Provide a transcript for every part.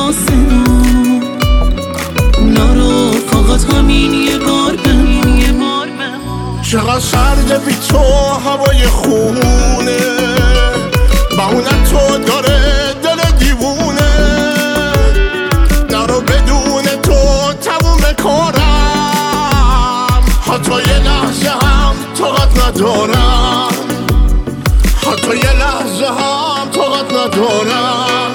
آسمون. نارو فقط همین یه بار بمون. چقدر سرده بی تو هوای خونه، بهونه تو داره دل دیوونه. نرو بدون تو تموم کارم، حتی یه لحظه هم طاقت ندارم، حتی یه لحظه هم طاقت ندارم.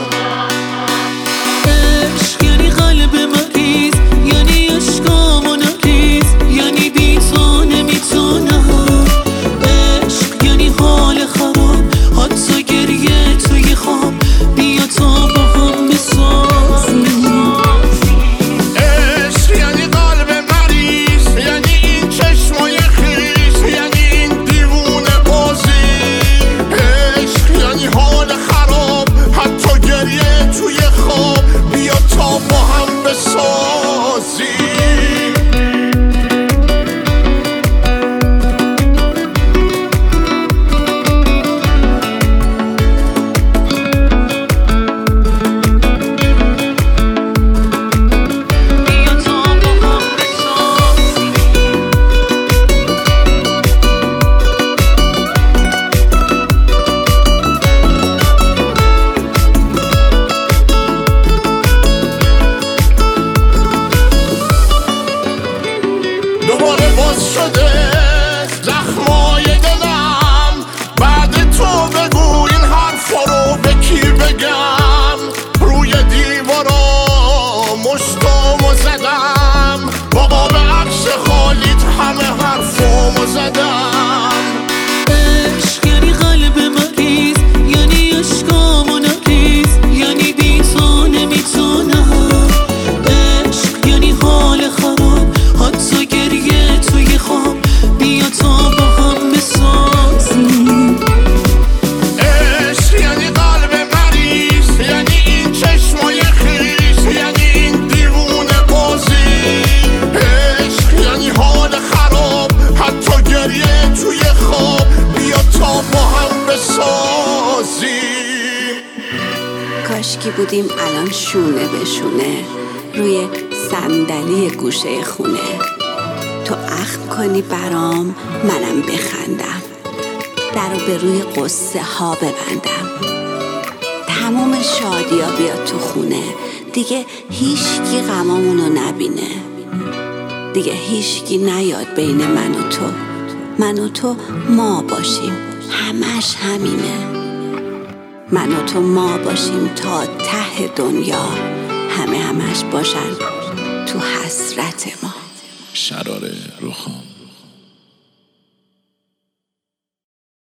عشق یعنی قلب مریض، یعنی عشقامو نریز، یعنی بی تو نمیتونم. عشق یعنی حال خراب، حتی گریه توی خواب. بیا تا با هم بسازیم. عشق یعنی قلب مریض، یعنی این چشمای خیس، یعنی این دیوونه بازی. عشق یعنی حال خراب، حتی گریه توی خواب. بیا تا با هم بسازیم. دوباره باز شده زخمای دلم، بعد تو بگو این حرفا رو به کی بگم. روی دیوارا مشتامو زدم، بابا به عکس خالیت همه حرفامو زدم. عشق یعنی قلب مریض، یعنی عشقامو نریز، یعنی بی تو نمیتونم. عشق یعنی حال خراب، حتی گریه توی خواب. بیا تا با هم بسازیم. عشق یعنی قلب مریض، یعنی این چشمای خیس، یعنی این دیوونه بازی. عشق یعنی حال خراب، حتی گریه توی خواب. بیا تا با هم بسازیم. کاشکی بودیم الان شونه به شونه روی صندلی گوشه خونه. تو اخم کنی برام، منم بخندم، درو به روی قصه ها ببندم. تمام شادیا بیاد تو خونه، دیگه هیچکی غمامونو نبینه. دیگه هیچکی نیاد بین من و تو ما باشیم، همش همینه. من و تو ما باشیم تا ته دنیا، همش باشن تو حسرت ما. شرار رخام.